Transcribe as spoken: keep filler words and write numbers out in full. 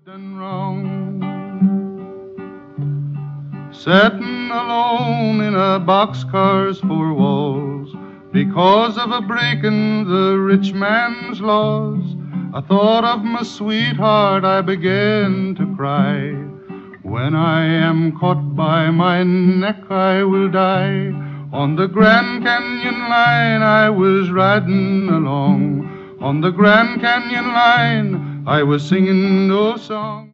done wrong, sitting alone in a boxcar's four walls because of a break in the rich man's laws. I thought of my sweetheart, I began to cry. When I am caught by my neck, I will die. On the Grand Canyon line I was riding along. On the Grand Canyon line I was singing no song.